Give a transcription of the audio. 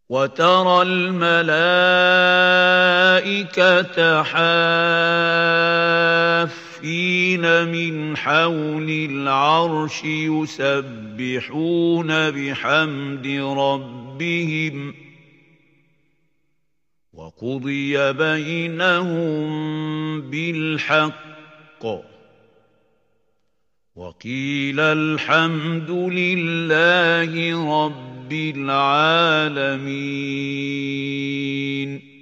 وترى الملائكة حافين من حول العرش يسبحون بحمد ربهم وقضي بينهم بالحق وقيل الحمد لله رب العالمين.